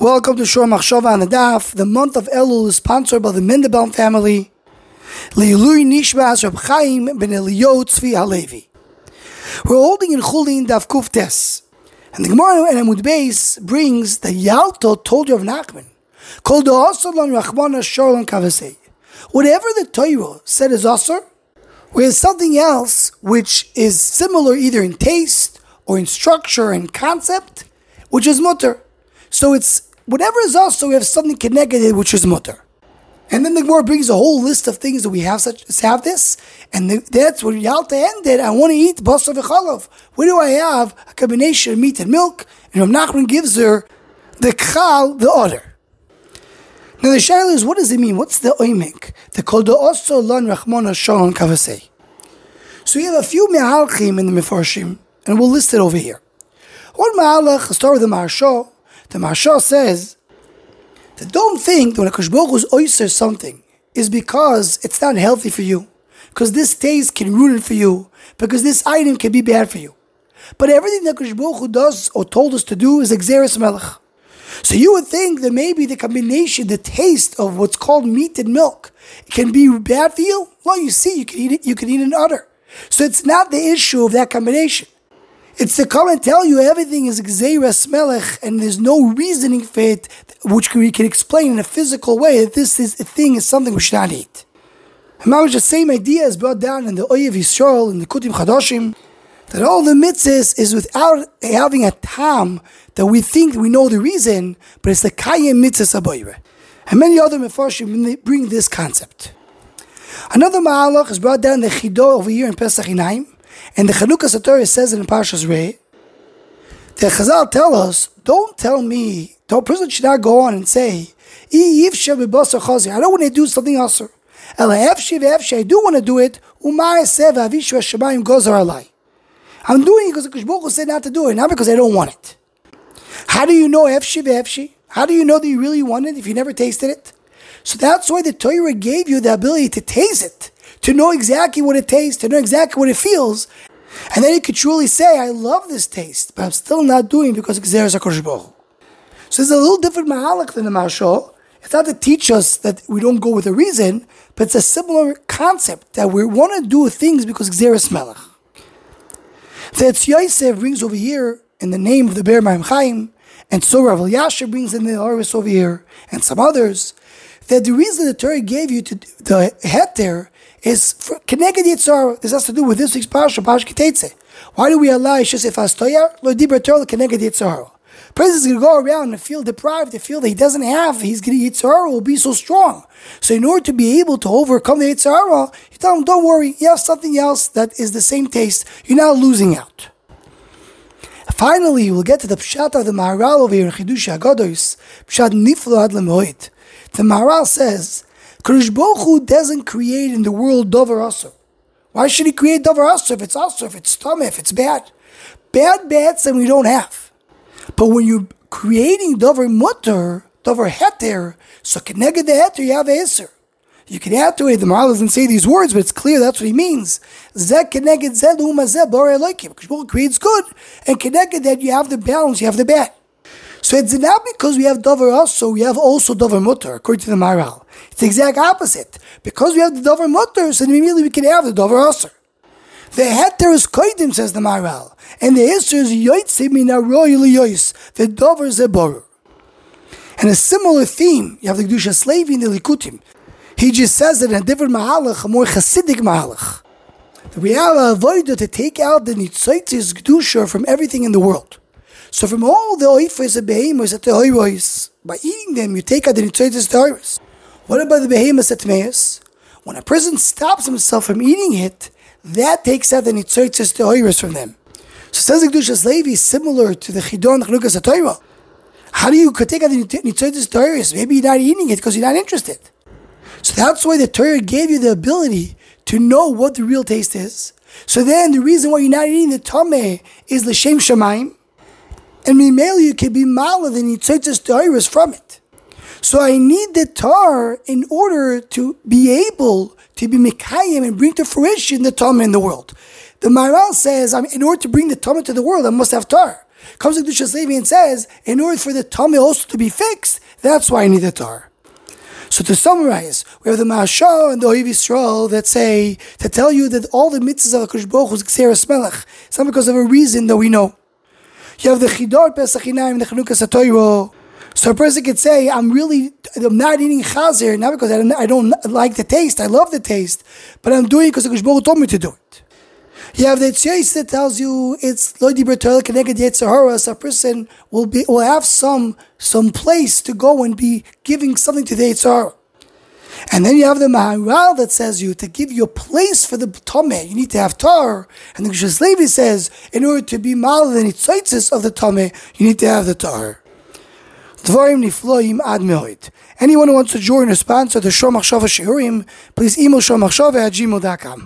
Welcome to Shor Machshava on the Daf. The month of Elul is sponsored by the Mendelbaum family. Leilui Nishmas Reb Chaim ben Eliyahu Tzvi Halevi. We're holding in Chulin Daf Kuf Tes. And the Gemara in Amud Beis brings that Yalto told Rav Nachman, Kol da'asalon Rachmana Sharlon Kavasei. Whatever the Torah said is asur, whereas something else which is similar either in taste or in structure and concept, which is mutter. So it's whatever is also, we have something connected which is mutter. And then the Gemara brings a whole list of things that we have this, and that's what Yalta ended. I want to eat basar v'chalav. Where do I have a combination of meat and milk? And Rav Nachman gives her the kal, the udder. Now the shaila is, what does it mean? What's the oimik? The kol da'aso lan rachmana shalom kavasei. So we have a few me'alchim in the Mefarshim, and we'll list it over here. One me'alach, let's start with the Maharsha. The Maharsha says that don't think that when HaKadosh Baruch Hu's oyster something is because it's not healthy for you, because this taste can ruin it for you, because this item can be bad for you. But everything that HaKadosh Baruch Hu does or told us to do is Exeris Melech. So you would think that maybe the combination, the taste of what's called meat and milk, can be bad for you. Well, you see, you can eat it, you can eat an udder. So it's not the issue of that combination. It's to come and tell you everything is Gzeiras Melech and there's no reasoning for it, which we can explain in a physical way that this thing is something we should not eat. And the same idea is brought down in the Oyev Yisrael, in the Kutim Chadoshim, that all the mitzvahs is without having a tam that we think we know the reason, but it's the Kayem mitzvahs abayre. And many other Mefarshim bring this concept. Another Ma'alach is brought down in the Chido over here in Pesach Inaim. And the Chanukah Satorah says it in Parshas Rei, the Chazal tell us, don't tell me, the person should not go on and say, I don't want to do something else. I do want to do it. I'm doing it because the Kadosh Baruch Hu said not to do it, not because I don't want it. How do you know efshi? How do you know that you really want it if you never tasted it? So that's why the Torah gave you the ability to taste it, to know exactly what it tastes, to know exactly what it feels. And then you could truly say, I love this taste, but I'm still not doing it because Gzeres HaKadosh Baruch Hu. So it's a little different mahalach than the Maharsha. It's not to teach us that we don't go with a reason, but it's a similar concept that we want to do things because Gzeres Melech. The Etz Yosef brings over here in the name of the Be'er Maim Chaim, and so Rav Elyasher brings in the Aris over here, and some others, that the reason the Torah gave you to the heter is for Keneged Yitzhar. This has to do with this week's Parsha, Parsha Kiteitzeh. Why do we allow Yishasef Hastoya? Lo Dibra Torah Keneged Yitzhar. The person is going to go around and feel deprived, to feel that he doesn't have, he's going to Yitzhar will be so strong. So in order to be able to overcome the Yitzhar, you tell him, don't worry, you have something else that is the same taste. You're not losing out. Finally, we'll get to the Pshat of the Maharal over here in Chidush HaGados, Pshat Niflo Ad Lemoed. The Maharal says, Kadosh Baruch Hu doesn't create in the world Dover Asur. Why should he create Dover Asur if it's Asur, if it's Tameh, if it's bad? Bad sin we don't have. But when you're creating Dover Mutter, Dover Heter, so Keneged the Heter, you have Eser. You can add to it, the Maharal doesn't say these words, but it's clear that's what he means. Zeh Keneged Zeh L'uma Zeh Borei Elokim. Kadosh Baruch Hu creates good, and Keneged that you have the balance, you have the bad. So it's not because we have Dover also, we have also Dover Mutter, according to the Maharal. It's the exact opposite. Because we have the Dover Mutter, so immediately we can have the Dover Aser. The Heter is Koidim, says the Maharal. And the Eser is Yoitze Min HaRoi L'Yois. The Dover Zeborer. And a similar theme, you have the Kedusha Levi in the Likutim. He just says it in a different Mahalach, a more Hasidic Mahalach. We have a avodah to take out the Nitzoitzis Kedusha from everything in the world. So from all the oifos and behemoths at the hoiros, by eating them, you take out the nitzoitzis tehoros. What about the behemoths at Tmeis? When a person stops himself from eating it, that takes out the nitzoitzis tehoros from them. So says the Kedushas Levi, similar to the Chidon Chanukas HaTorah. How do you take out the nitzoitzis tehoros? Maybe you're not eating it because you're not interested. So that's why the Torah gave you the ability to know what the real taste is. So then the reason why you're not eating the tameh is l'shem shamayim. And mimele you can be mala the nitzoitzis tehoros from it. So I need the tar in order to be able to be mekayim and bring to fruition the tameh in the world. The Maharal says, in order to bring the tameh to the world, I must have tar. Comes to Kedushas Levi and says, in order for the Tameh also to be fixed, that's why I need the tar. So to summarize, we have the Ma'ashah and the Ohiv Yisrael that say, to tell you that all the mitzvahs of HaKadosh Baruch Hu is Gzeras Melech. It's not because of a reason that we know. You have the Chidor Pesach Hinayim, the Chanukas HaTorah. So a person could say, I'm not eating chazer, not because I don't like the taste, I love the taste, but I'm doing it because HaKadosh Baruch Hu told me to do it. You have the Tziyos that tells you it's Lo Diber Torah Keneged Yetzer Hara, so a person will have some place to go and be giving something to the Yetzer Hara. And then you have the Maharal that says to give you a place for the Tameh, you need to have tar. And the Kedushas Levi says, in order to be mal the nitzotzes of the Tameh, you need to have the tar. Dvarim nifloim ad me'od. Anyone who wants to join or sponsor the Shor Machshava Shiurim, please email shormachshava@gmail.com.